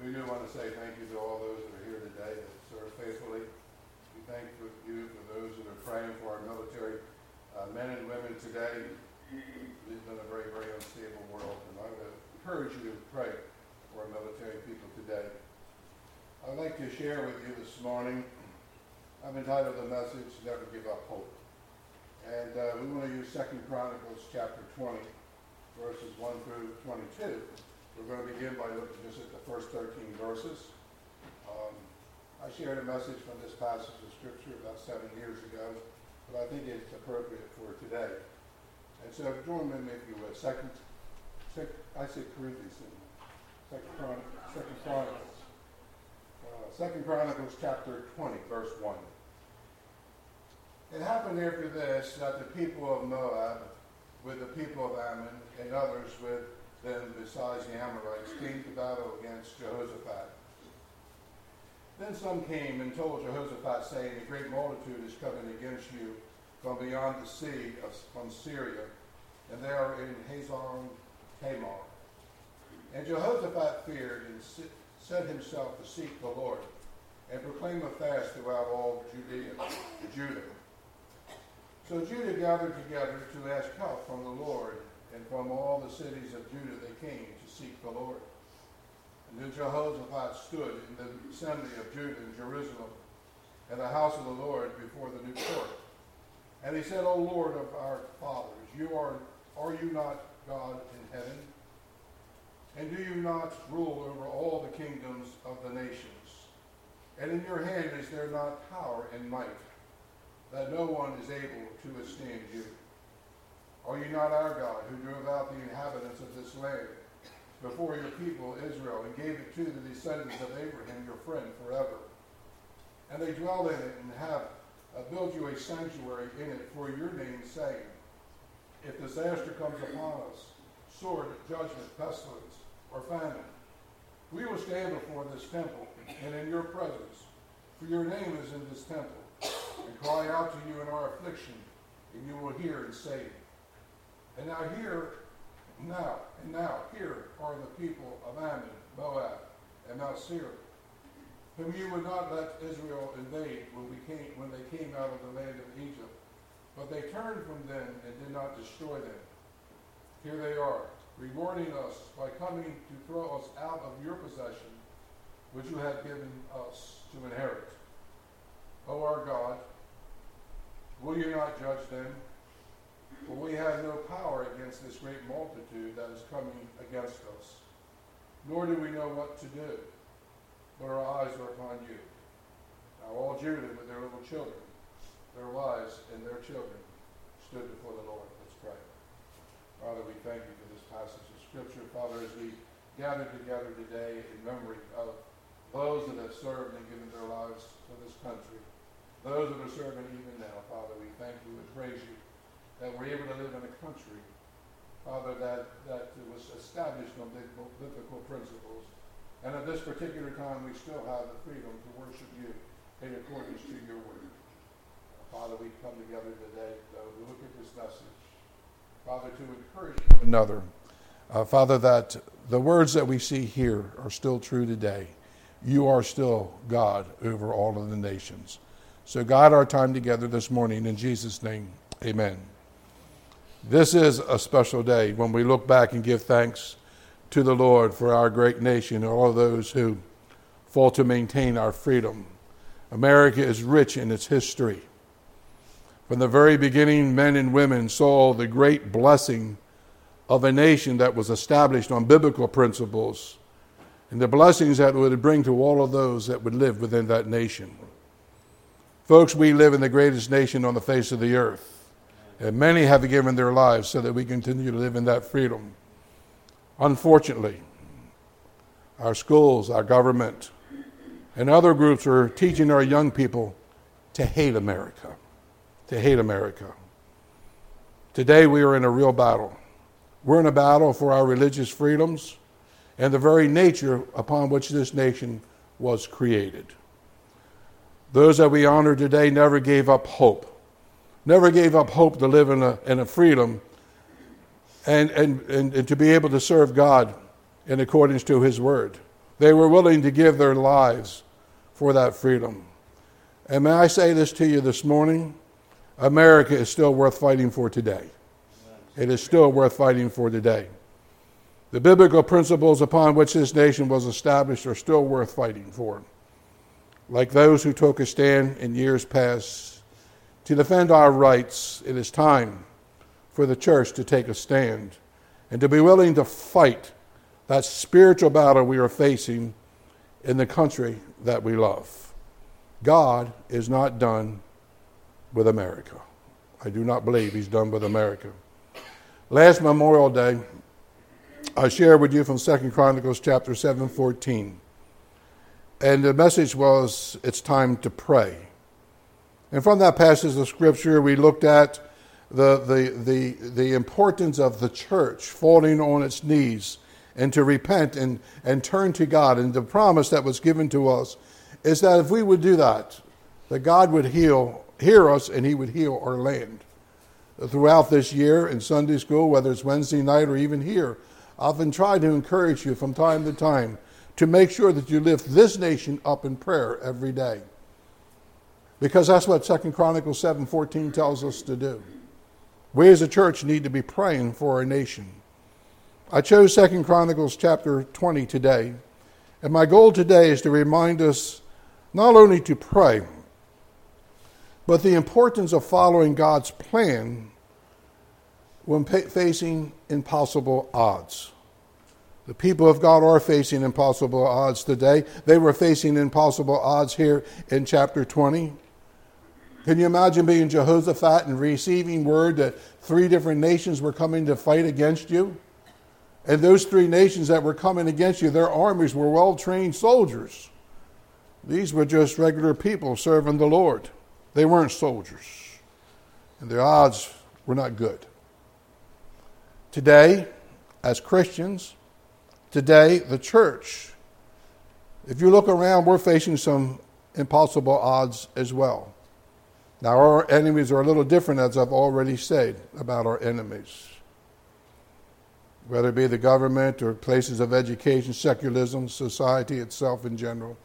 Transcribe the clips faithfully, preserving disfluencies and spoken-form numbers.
We do want to say thank you to all those that are here today that serve faithfully. We thank you for those that are praying for our military uh, men and women today. We live in a very, very unstable world, and I would encourage you to pray for our military people today. I'd like to share with you this morning, I've entitled the message, Never Give Up Hope. And uh, we want to use Second Chronicles chapter twenty, verses one through twenty-two. We're going to begin by looking just at the first thirteen verses. Um, I shared a message from this passage of Scripture about seven years ago, but I think it's appropriate for today. And so join with me if you would. Second, second I said Corinthians, Second Chronicles, Second Chronicles. Uh, Second Chronicles chapter twenty, verse one. It happened after this that the people of Moab, with the people of Ammon, and others with them besides the Amorites, came to battle against Jehoshaphat. Then some came and told Jehoshaphat, saying, a great multitude is coming against you from beyond the sea, of, from Syria, and they are in Hazar Tamar. And Jehoshaphat feared and set himself to seek the Lord, and proclaim a fast throughout all Judea, Judah. So Judah gathered together to ask help from the Lord, and from all the cities of Judah they came to seek the Lord. And then Jehoshaphat stood in the assembly of Judah in Jerusalem, in the house of the Lord before the new court. And he said, O Lord of our fathers, you are, are you not God in heaven? And do you not rule over all the kingdoms of the nations? And in your hand is there not power and might, that no one is able to withstand you? Are you not our God, who drove out the inhabitants of this land before your people Israel, and gave it to the descendants of Abraham, your friend, forever? And they dwell in it, and have uh, built you a sanctuary in it for your name's sake. If disaster comes upon us, sword, judgment, pestilence, or famine, we will stand before this temple and in your presence, for your name is in this temple, and cry out to you in our affliction, and you will hear and save. And now here, now, and now here are the people of Ammon, Moab, and Mount Seir, whom you would not let Israel invade when we came, when they came out of the land of Egypt. But they turned from them and did not destroy them. Here they are, rewarding us by coming to throw us out of your possession, which you have given us to inherit. O our God, will you not judge them? For we have no power against this great multitude that is coming against us, nor do we know what to do, but our eyes are upon you. Now all Judah with their little children, their wives and their children, stood before the Lord. Let's pray. Father, we thank you for this passage of Scripture. Father, as we gather together today in memory of those that have served and given their lives for this country, those that are serving even now, Father, we thank you and praise you that we're able to live in a country, Father, that, that was established on biblical principles. And at this particular time, we still have the freedom to worship you in accordance to your word. Father, we come together today, though, to look at this message. Father, to encourage one another. Uh, Father, that the words that we see here are still true today. You are still God over all of the nations. So guide our time together this morning. In Jesus' name, amen. This is a special day when we look back and give thanks to the Lord for our great nation and all of those who fought to maintain our freedom. America is rich in its history. From the very beginning, men and women saw the great blessing of a nation that was established on biblical principles and the blessings that it would bring to all of those that would live within that nation. Folks, we live in the greatest nation on the face of the earth. And many have given their lives so that we continue to live in that freedom. Unfortunately, our schools, our government, and other groups are teaching our young people to hate America, to hate America. Today we are in a real battle. We're in a battle for our religious freedoms and the very nature upon which this nation was created. Those that we honor today never gave up hope. Never gave up hope to live in a, in a freedom and, and, and, and to be able to serve God in accordance to his word. They were willing to give their lives for that freedom. And may I say this to you this morning? America is still worth fighting for today. It is still worth fighting for today. The biblical principles upon which this nation was established are still worth fighting for. Like those who took a stand in years past to defend our rights, it is time for the church to take a stand and to be willing to fight that spiritual battle we are facing in the country that we love. God is not done with America. I do not believe he's done with America. Last Memorial Day, I shared with you from Second Chronicles chapter seven, fourteen. And the message was, it's time to pray. And from that passage of Scripture, we looked at the, the, the, the importance of the church falling on its knees and to repent and, and turn to God. And the promise that was given to us is that if we would do that, that God would heal, hear us and he would heal our land. Throughout this year in Sunday school, whether it's Wednesday night or even here, I've been trying to encourage you from time to time to make sure that you lift this nation up in prayer every day. Because that's what Second Chronicles seven fourteen tells us to do. We as a church need to be praying for our nation. I chose Second Chronicles chapter twenty today. And my goal today is to remind us not only to pray, but the importance of following God's plan when pa- facing impossible odds. The people of God are facing impossible odds today. They were facing impossible odds here in chapter twenty. Can you imagine being Jehoshaphat and receiving word that three different nations were coming to fight against you? And those three nations that were coming against you, their armies were well-trained soldiers. These were just regular people serving the Lord. They weren't soldiers. And their odds were not good. Today, as Christians, today, the church, if you look around, we're facing some impossible odds as well. Now, our enemies are a little different, as I've already said about our enemies. Whether it be the government or places of education, secularism, society itself in general.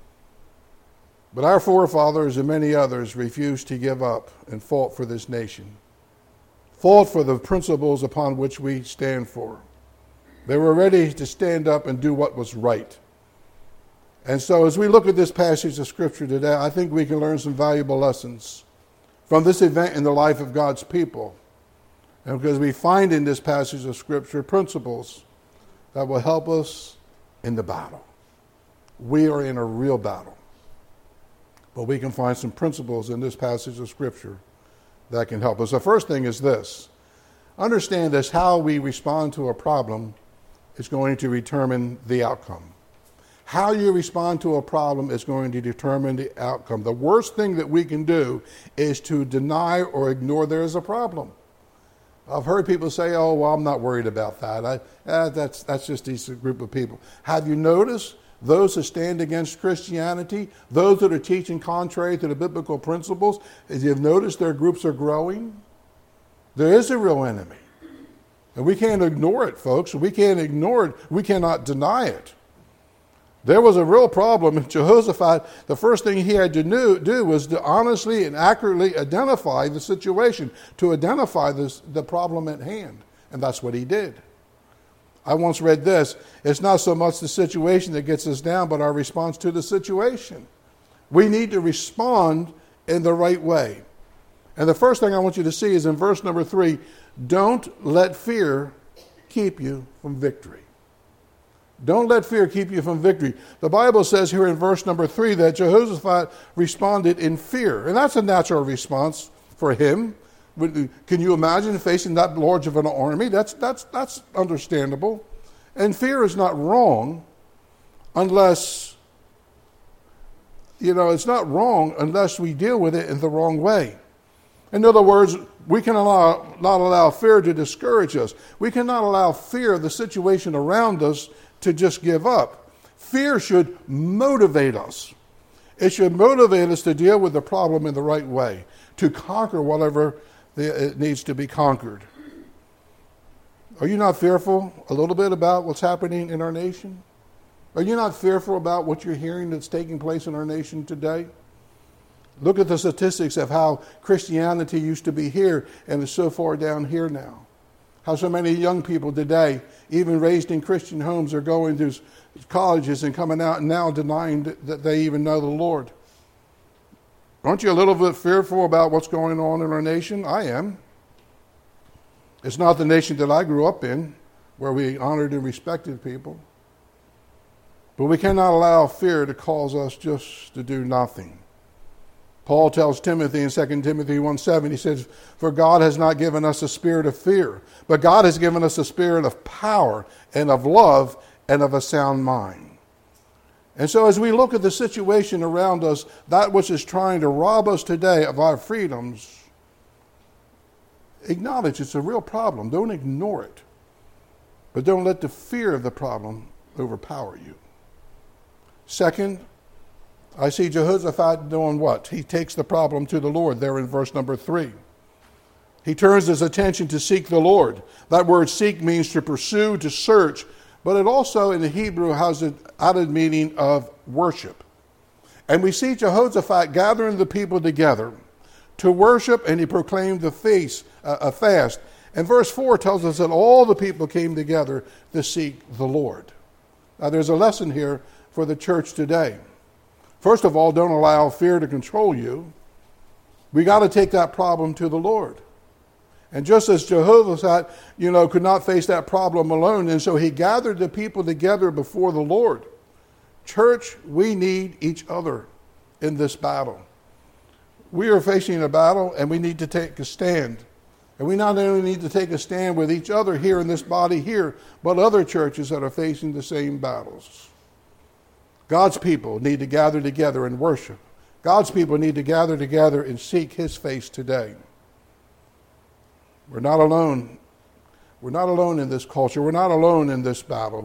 But our forefathers and many others refused to give up and fought for this nation. Fought for the principles upon which we stand for. They were ready to stand up and do what was right. And so as we look at this passage of Scripture today, I think we can learn some valuable lessons from this event in the life of God's people. And because we find in this passage of Scripture principles that will help us in the battle. We are in a real battle. But we can find some principles in this passage of Scripture that can help us. The first thing is this. Understand this, how we respond to a problem is going to determine the outcome. How you respond to a problem is going to determine the outcome. The worst thing that we can do is to deny or ignore there is a problem. I've heard people say, oh, well, I'm not worried about that. I, eh, that's, that's just a group of people. Have you noticed those who stand against Christianity, those that are teaching contrary to the biblical principles, as you've noticed their groups are growing? There is a real enemy. And we can't ignore it, folks. We can't ignore it. We cannot deny it. There was a real problem. And Jehoshaphat, the first thing he had to do, do was to honestly and accurately identify the situation, to identify this, the problem at hand. And that's what he did. I once read this. It's not so much the situation that gets us down, but our response to the situation. We need to respond in the right way. And the first thing I want you to see is in verse number three, don't let fear keep you from victory. Don't let fear keep you from victory. The Bible says here in verse number three that Jehoshaphat responded in fear. And that's a natural response for him. Can you imagine facing that large of an army? That's, that's, that's understandable. And fear is not wrong unless, you know, it's not wrong unless we deal with it in the wrong way. In other words, we can allow, not allow fear to discourage us. We cannot allow fear of the situation around us to just give up. Fear should motivate us. It should motivate us to deal with the problem in the right way, to conquer whatever it needs to be conquered. Are you not fearful a little bit about what's happening in our nation? Are you not fearful about what you're hearing that's taking place in our nation today? Look at the statistics of how Christianity used to be here and is so far down here now. How so many young people today, even raised in Christian homes, are going to colleges and coming out and now denying that they even know the Lord. Aren't you a little bit fearful about what's going on in our nation? I am. It's not the nation that I grew up in, where we honored and respected people. But we cannot allow fear to cause us just to do nothing. Paul tells Timothy in Second Timothy one seven, he says, "For God has not given us a spirit of fear, but God has given us a spirit of power and of love and of a sound mind." And so as we look at the situation around us, that which is trying to rob us today of our freedoms, acknowledge it's a real problem. Don't ignore it. But don't let the fear of the problem overpower you. Second, I see Jehoshaphat doing what? He takes the problem to the Lord there in verse number three. He turns his attention to seek the Lord. That word seek means to pursue, to search, but it also in the Hebrew has an added meaning of worship. And we see Jehoshaphat gathering the people together to worship, and he proclaimed the feast, uh, a fast. And verse four tells us that all the people came together to seek the Lord. Now there's a lesson here for the church today. First of all, don't allow fear to control you. We got to take that problem to the Lord. And just as Jehoshaphat, you know, could not face that problem alone, and so he gathered the people together before the Lord. Church, we need each other in this battle. We are facing a battle, and we need to take a stand. And we not only need to take a stand with each other here in this body here, but other churches that are facing the same battles. God's people need to gather together and worship. God's people need to gather together and seek his face today. We're not alone. We're not alone in this culture. We're not alone in this battle.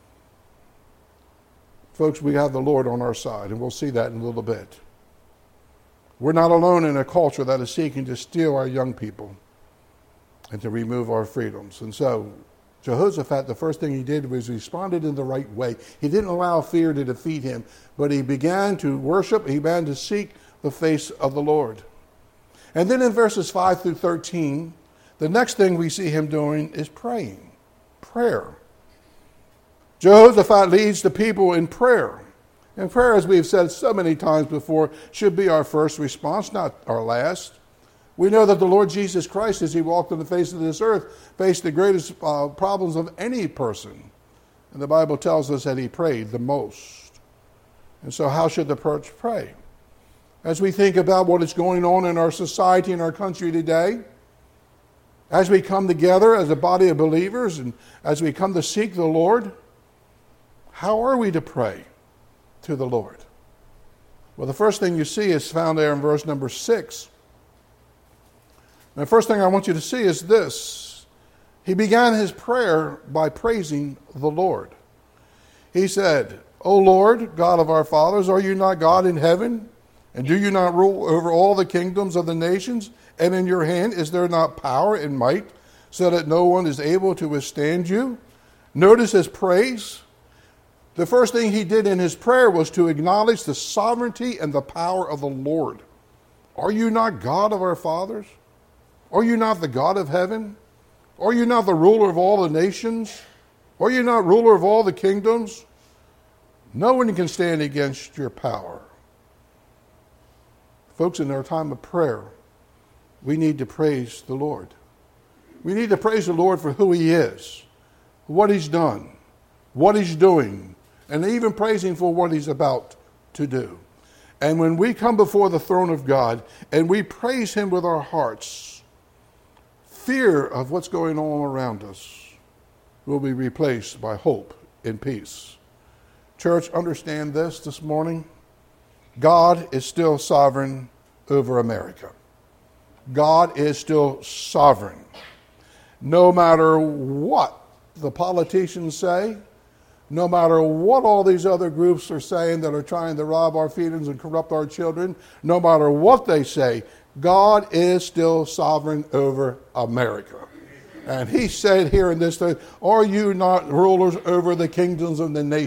Folks, we have the Lord on our side, and we'll see that in a little bit. We're not alone in a culture that is seeking to steal our young people and to remove our freedoms. And so, Jehoshaphat, the first thing he did was responded in the right way. He didn't allow fear to defeat him, but he began to worship, he began to seek the face of the Lord. And then in verses five through thirteen, the next thing we see him doing is praying. Prayer. Jehoshaphat leads the people in prayer. And prayer, as we've said so many times before, should be our first response, not our last. We know that the Lord Jesus Christ, as he walked on the face of this earth, faced the greatest uh, problems of any person. And the Bible tells us that he prayed the most. And so how should the church pray? As we think about what is going on in our society and our country today, as we come together as a body of believers and as we come to seek the Lord, how are we to pray to the Lord? Well, the first thing you see is found there in verse number six. And the first thing I want you to see is this. He began his prayer by praising the Lord. He said, "O Lord, God of our fathers, are you not God in heaven? And do you not rule over all the kingdoms of the nations? And in your hand is there not power and might, so that no one is able to withstand you?" Notice his praise. The first thing he did in his prayer was to acknowledge the sovereignty and the power of the Lord. Are you not God of our fathers? Are you not the God of heaven? Are you not the ruler of all the nations? Are you not ruler of all the kingdoms? No one can stand against your power. Folks, in our time of prayer, we need to praise the Lord. We need to praise the Lord for who he is, what he's done, what he's doing, and even praise him for what he's about to do. And when we come before the throne of God and we praise him with our hearts, fear of what's going on around us will be replaced by hope and peace. Church, understand this this morning. God is still sovereign over America. God is still sovereign. No matter what the politicians say, no matter what all these other groups are saying that are trying to rob our freedoms and corrupt our children, no matter what they say, God is still sovereign over America. And he said here in this thing, are you not rulers over the kingdoms of the nation?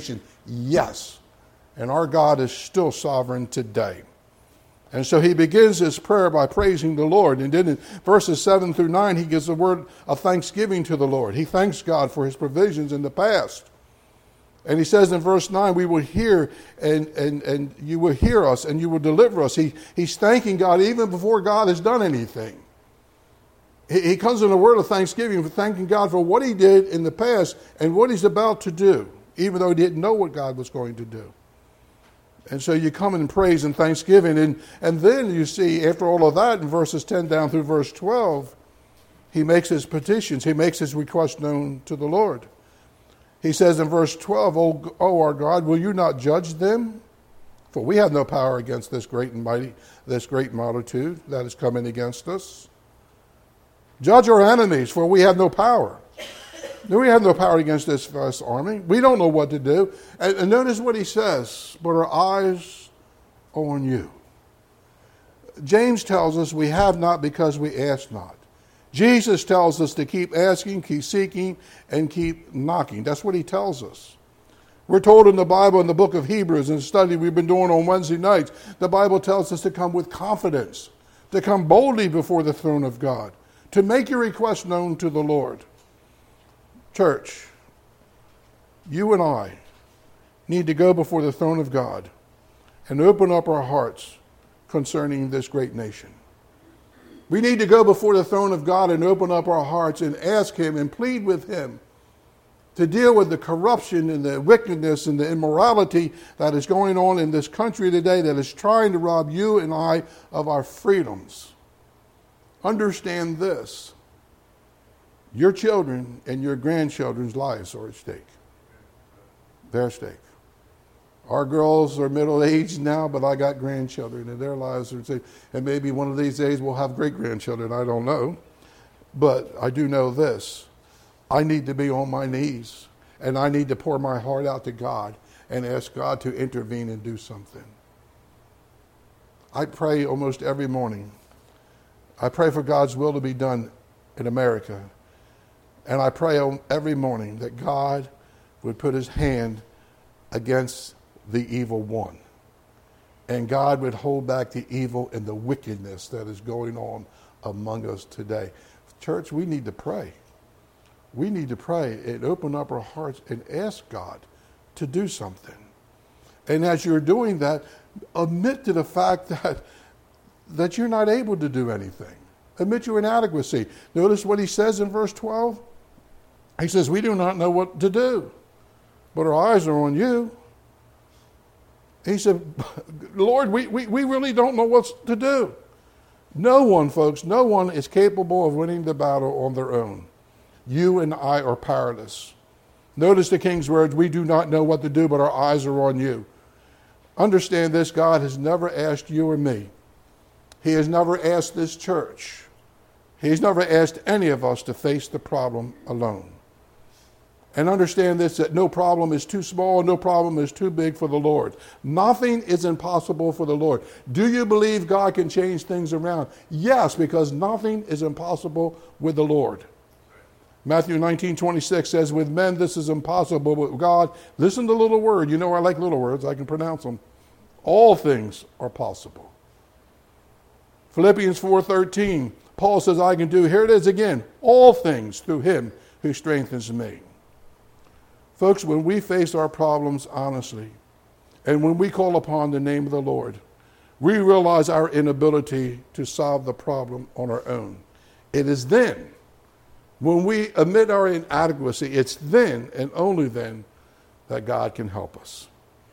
Yes. And our God is still sovereign today. And so he begins his prayer by praising the Lord. And then in verses seven through nine, he gives a word of thanksgiving to the Lord. He thanks God for his provisions in the past. And he says in verse nine, we will hear and, and, and you will hear us and you will deliver us. He, he's thanking God even before God has done anything. He, he comes in a word of thanksgiving for thanking God for what he did in the past and what he's about to do, even though he didn't know what God was going to do. And so you come in praise and thanksgiving. And, and then you see, after all of that, in verses ten down through verse twelve, he makes his petitions. He makes his request known to the Lord. He says in verse twelve, O, o our God, will you not judge them? For we have no power against this great and mighty, this great multitude that is coming against us. Judge our enemies, for we have no power. We have no power against this vast army. We don't know what to do. And, and notice what he says, but our eyes are on you. James tells us we have not because we ask not. Jesus tells us to keep asking, keep seeking, and keep knocking. That's what he tells us. We're told in the Bible, in the book of Hebrews, in the study we've been doing on Wednesday nights, the Bible tells us to come with confidence, to come boldly before the throne of God, to make your request known to the Lord. Church, you and I need to go before the throne of God and open up our hearts concerning this great nation. We need to go before the throne of God and open up our hearts and ask him and plead with him to deal with the corruption and the wickedness and the immorality that is going on in this country today that is trying to rob you and I of our freedoms. Understand this. Your children and your grandchildren's lives are at stake. They're at stake. Our girls are middle-aged now, but I got grandchildren, and their lives are at stake. And maybe one of these days we'll have great-grandchildren. I don't know. But I do know this. I need to be on my knees, and I need to pour my heart out to God and ask God to intervene and do something. I pray almost every morning. I pray for God's will to be done in America. And I pray every morning that God would put his hand against the evil one. And God would hold back the evil and the wickedness that is going on among us today. Church, we need to pray. We need to pray and open up our hearts and ask God to do something. And as you're doing that, admit to the fact that, that you're not able to do anything. Admit your inadequacy. Notice what he says in verse twelve. He says, we do not know what to do, but our eyes are on you. He said, Lord, we, we, we really don't know what to do. No one, folks, no one is capable of winning the battle on their own. You and I are powerless. Notice the king's words, we do not know what to do, but our eyes are on you. Understand this, God has never asked you or me. He has never asked this church. He's never asked any of us to face the problem alone. And understand this, that no problem is too small and no problem is too big for the Lord. Nothing is impossible for the Lord. Do you believe God can change things around? Yes, because nothing is impossible with the Lord. Matthew nineteen twenty-six says, with men this is impossible, but with God, listen to the little word. You know I like little words, I can pronounce them. All things are possible. Philippians four thirteen, Paul says, I can do, here it is again, all things through him who strengthens me. Folks, when we face our problems honestly, and when we call upon the name of the Lord, we realize our inability to solve the problem on our own. It is then, when we admit our inadequacy, it's then and only then that God can help us.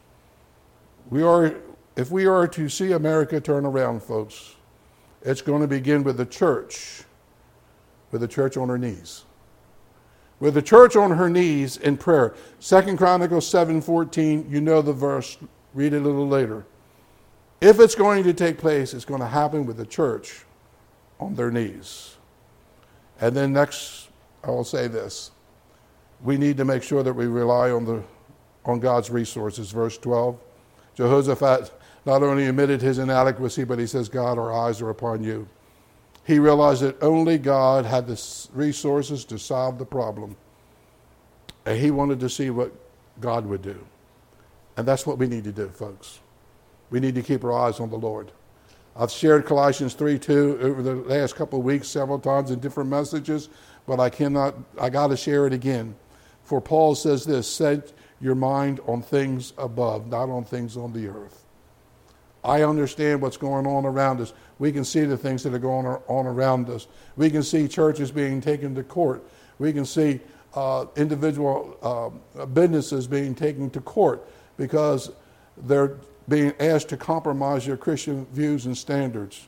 We are, if we are to see America turn around, folks, it's going to begin with the church, with the church on her knees. With the church on her knees in prayer. Second Chronicles seven fourteen, you know the verse, read it a little later. If it's going to take place, it's going to happen with the church on their knees. And then next, I will say this. We need to make sure that we rely on the on God's resources. Verse twelve, Jehoshaphat not only admitted his inadequacy, but he says, God, our eyes are upon you. He realized that only God had the resources to solve the problem. And he wanted to see what God would do. And that's what we need to do, folks. We need to keep our eyes on the Lord. I've shared Colossians three two over the last couple of weeks several times in different messages, but I cannot, I got to share it again. For Paul says this, set your mind on things above, not on things on the earth. I understand what's going on around us. We can see the things that are going on around us. We can see churches being taken to court. We can see uh, individual uh, businesses being taken to court because they're being asked to compromise their Christian views and standards.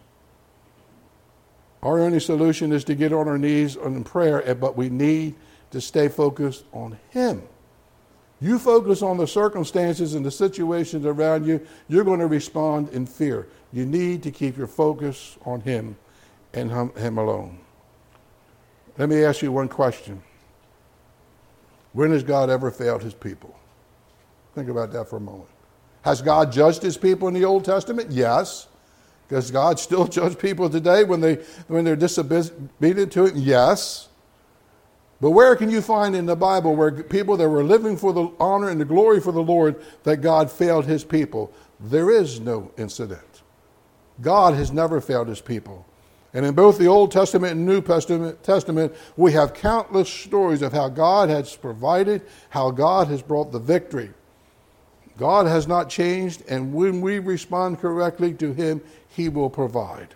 Our only solution is to get on our knees in prayer, but we need to stay focused on Him. You focus on the circumstances and the situations around you, you're going to respond in fear. You need to keep your focus on Him and Him alone. Let me ask you one question. When has God ever failed His people? Think about that for a moment. Has God judged His people in the Old Testament? Yes. Does God still judge people today when, they, when they're disobedient to it? Yes. But where can you find in the Bible where people that were living for the honor and the glory for the Lord that God failed His people? There is no incident. God has never failed His people. And in both the Old Testament and New Testament, Testament, we have countless stories of how God has provided, how God has brought the victory. God has not changed, and when we respond correctly to Him, He will provide.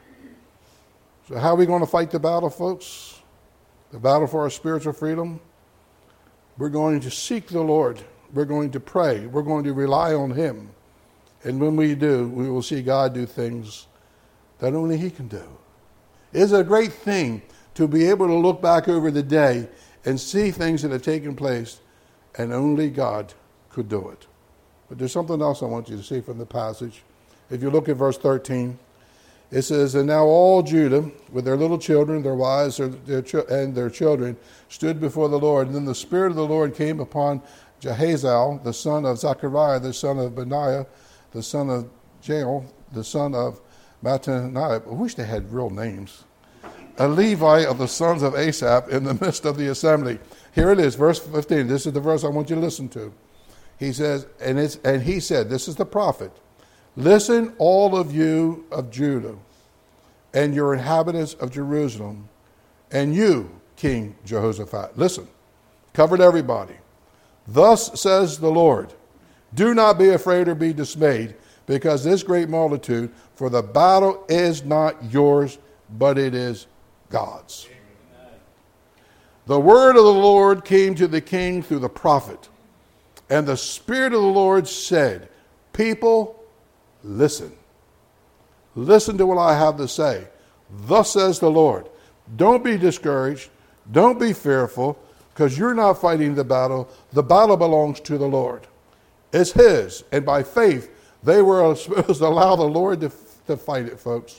So how are we going to fight the battle, folks? The battle for our spiritual freedom? We're going to seek the Lord. We're going to pray. We're going to rely on Him. And when we do, we will see God do things that only He can do. It's a great thing to be able to look back over the day and see things that have taken place, and only God could do it. But there's something else I want you to see from the passage. If you look at verse thirteen, it says, and now all Judah, with their little children, their wives, their, their, and their children, stood before the Lord. And then the Spirit of the Lord came upon Jehaziel, the son of Zechariah, the son of Benaiah, the son of Jael, the son of Mattaniah. I wish they had real names. A Levite of the sons of Asaph in the midst of the assembly. Here it is, verse fifteen. This is the verse I want you to listen to. He says, and, it's, and he said, this is the prophet, listen, all of you of Judah, and your inhabitants of Jerusalem, and you, King Jehoshaphat. Listen, covered everybody. Thus says the Lord, do not be afraid or be dismayed, because this great multitude, for the battle is not yours, but it is God's. Amen. The word of the Lord came to the king through the prophet. And the Spirit of the Lord said, people, listen. Listen to what I have to say. Thus says the Lord, don't be discouraged. Don't be fearful, because you're not fighting the battle. The battle belongs to the Lord. It's His. And by faith, they were supposed to allow the Lord to, to fight it, folks.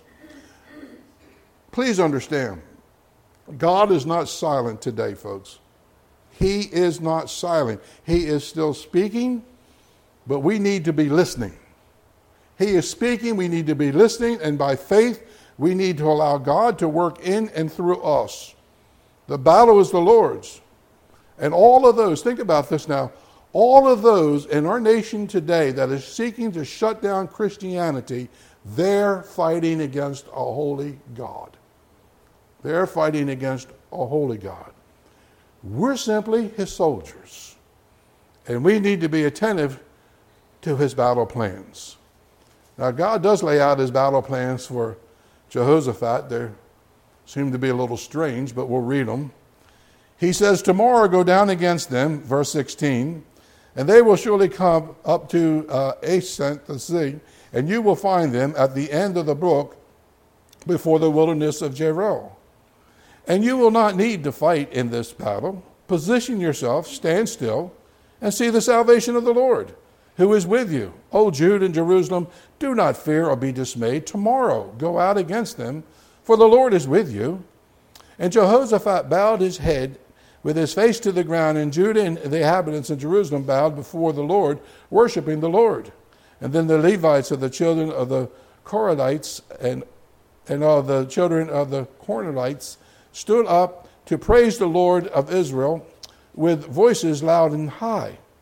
Please understand, God is not silent today, folks. He is not silent. He is still speaking, but we need to be listening. He is speaking, we need to be listening, and by faith, we need to allow God to work in and through us. The battle is the Lord's. And all of those, think about this now, all of those in our nation today that is seeking to shut down Christianity, they're fighting against a holy God. They're fighting against a holy God. We're simply His soldiers. And we need to be attentive to His battle plans. Now, God does lay out His battle plans for Jehoshaphat. They seem to be a little strange, but we'll read them. He says, tomorrow go down against them, verse sixteen, and they will surely come up to uh, Asant, the sea, and you will find them at the end of the brook before the wilderness of Jeruel. And you will not need to fight in this battle. Position yourself, stand still, and see the salvation of the Lord, who is with you. O Judah and Jerusalem, do not fear or be dismayed. Tomorrow go out against them, for the Lord is with you. And Jehoshaphat bowed his head with his face to the ground, and Judah and the inhabitants of Jerusalem bowed before the Lord, worshiping the Lord. And then the Levites of the children of the Korathites and, and of the children of the Cornelites stood up to praise the Lord of Israel with voices loud and high.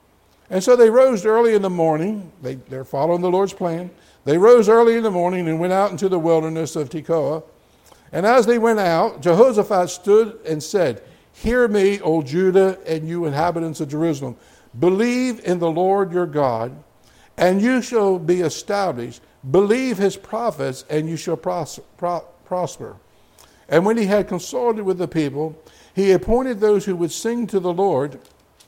And so they rose early in the morning. They, they're following the Lord's plan. They rose early in the morning and went out into the wilderness of Tekoa. And as they went out, Jehoshaphat stood and said, "Hear me, O Judah, and you inhabitants of Jerusalem. Believe in the Lord your God, and you shall be established. Believe his prophets, and you shall pros- pro- prosper." And when he had consulted with the people, he appointed those who would sing to the Lord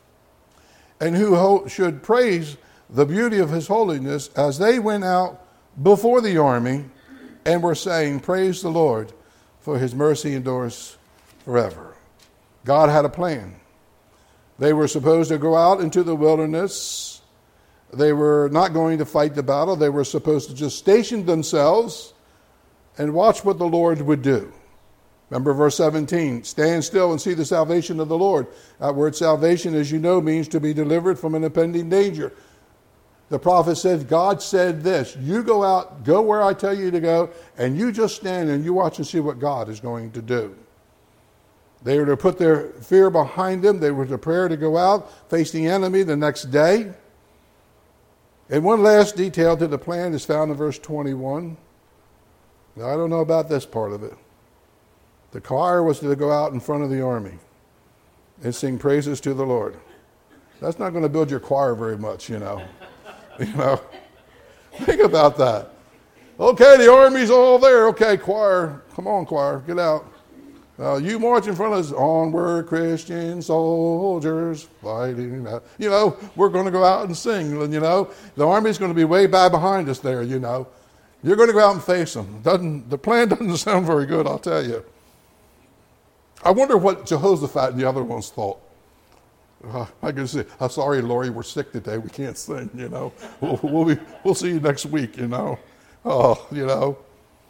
and who ho- should praise the beauty of his holiness as they went out before the army and were saying, "Praise the Lord, for his mercy endures forever." God had a plan. They were supposed to go out into the wilderness. They were not going to fight the battle. They were supposed to just station themselves and watch what the Lord would do. Remember verse seventeen, "Stand still and see the salvation of the Lord." That word salvation, as you know, means to be delivered from an impending danger. The prophet said, God said this, you go out, go where I tell you to go, and you just stand and you watch and see what God is going to do. They were to put their fear behind them. They were to prepare to go out, face the enemy the next day. And one last detail to the plan is found in verse twenty-one. Now, I don't know about this part of it. The choir was to go out in front of the army and sing praises to the Lord. That's not going to build your choir very much, you know. You know, think about that. Okay, the army's all there. Okay, choir, come on, choir, get out. Uh, you march in front of us. Onward, Christian soldiers fighting. You know, we're going to go out and sing. You know, the army's going to be way back behind us there. You know, you're going to go out and face them. Doesn't the plan doesn't sound very good? I'll tell you. I wonder what Jehoshaphat and the other ones thought. Uh, I can say, "I'm sorry, Lori, we're sick today. We can't sing, you know. We'll, we'll, be, we'll see you next week, you know." Oh, you know.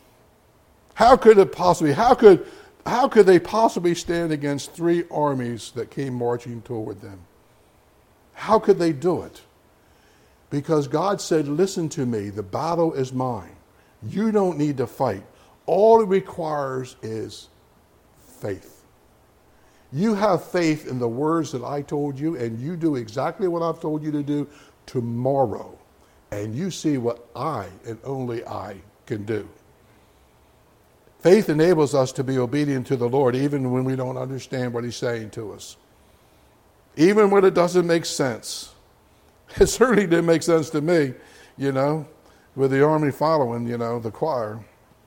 How could it possibly, how could, how could they possibly stand against three armies that came marching toward them? How could they do it? Because God said, "Listen to me, the battle is mine. You don't need to fight. All it requires is faith. You have faith in the words that I told you, and you do exactly what I've told you to do tomorrow. And you see what I and only I can do." Faith enables us to be obedient to the Lord even when we don't understand what he's saying to us. Even when it doesn't make sense. It certainly didn't make sense to me, you know, with the army following, you know, the choir.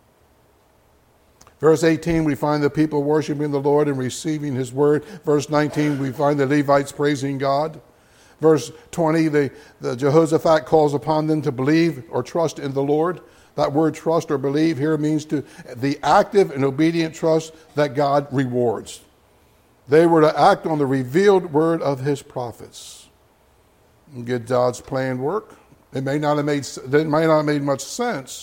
Verse eighteen, we find the people worshiping the Lord and receiving his word. Verse nineteen, we find the Levites praising God. Verse twenty, the, the Jehoshaphat calls upon them to believe or trust in the Lord. That word trust or believe here means to the active and obedient trust that God rewards. They were to act on the revealed word of his prophets. And get God's plan work. It may not have made it may not have made much sense.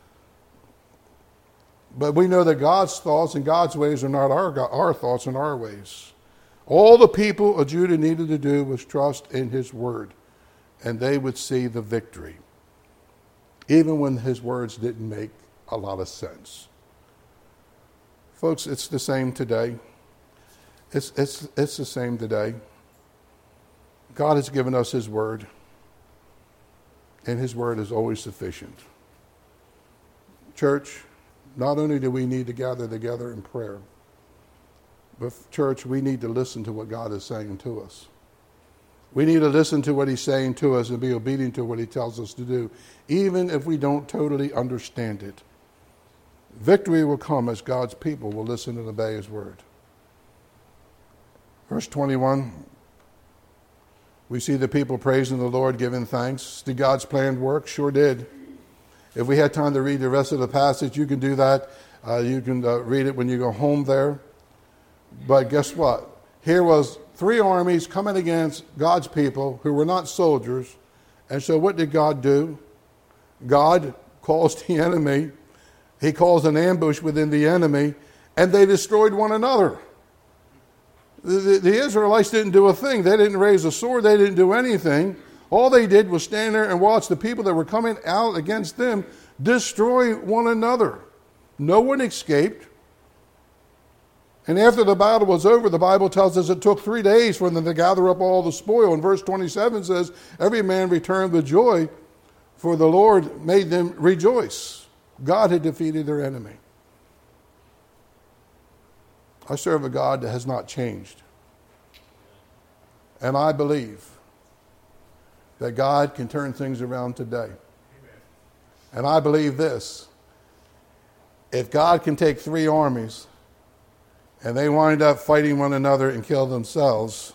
But we know that God's thoughts and God's ways are not our, our thoughts and our ways. All the people of Judah needed to do was trust in his word, and they would see the victory, even when his words didn't make a lot of sense. Folks, it's the same today. It's, it's, it's the same today. God has given us his word, and his word is always sufficient. Church, not only do we need to gather together in prayer, but church, we need to listen to what God is saying to us. We need to listen to what he's saying to us and be obedient to what he tells us to do, even if we don't totally understand it. Victory will come as God's people will listen and obey his word. Verse twenty-one, we see the people praising the Lord, giving thanks. Did God's plan work? Sure did. If we had time to read the rest of the passage, you can do that. Uh, you can uh, read it when you go home there. But guess what? Here was three armies coming against God's people who were not soldiers. And so what did God do? God calls the enemy. He calls an ambush within the enemy, and they destroyed one another. The, the, the Israelites didn't do a thing. They didn't raise a sword. They didn't do anything. All they did was stand there and watch the people that were coming out against them destroy one another. No one escaped. And after the battle was over, the Bible tells us it took three days for them to gather up all the spoil. And verse twenty-seven says, every man returned with joy, for the Lord made them rejoice. God had defeated their enemy. I serve a God that has not changed. And I believe that God can turn things around today. Amen. And I believe this. If God can take three armies and they wind up fighting one another and kill themselves,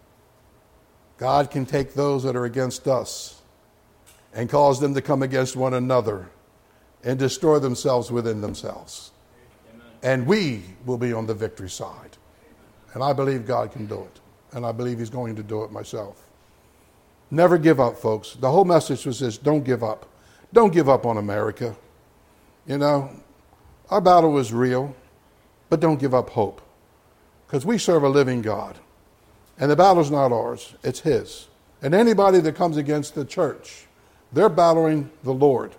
God can take those that are against us and cause them to come against one another and destroy themselves within themselves. Amen. And we will be on the victory side. And I believe God can do it. And I believe he's going to do it myself. Never give up, folks. The whole message was this: don't give up. Don't give up on America. You know, our battle is real, but don't give up hope. Because we serve a living God. And the battle's not ours, it's his. And anybody that comes against the church, they're battling the Lord.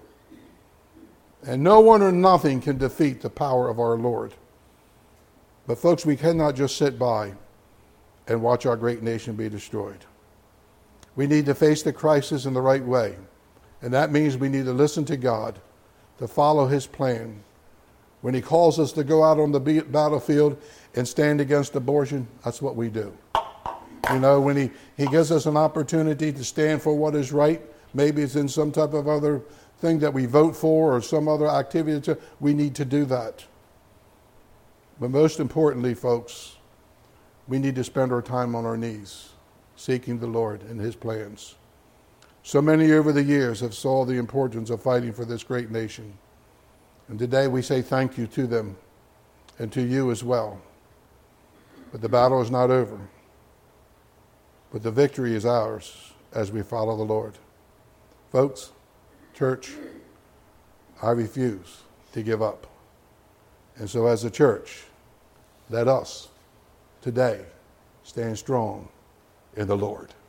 And no one or nothing can defeat the power of our Lord. But folks, we cannot just sit by and watch our great nation be destroyed. We need to face the crisis in the right way. And that means we need to listen to God, to follow his plan. When he calls us to go out on the battlefield and stand against abortion, that's what we do. You know, when he, he gives us an opportunity to stand for what is right, maybe it's in some type of other thing that we vote for or some other activity, we need to do that. But most importantly, folks, we need to spend our time on our knees, seeking the Lord and his plans. So many over the years have saw the importance of fighting for this great nation. And today we say thank you to them and to you as well. But the battle is not over. But the victory is ours as we follow the Lord. Folks, church, I refuse to give up. And so as a church, let us today stand strong in the Lord.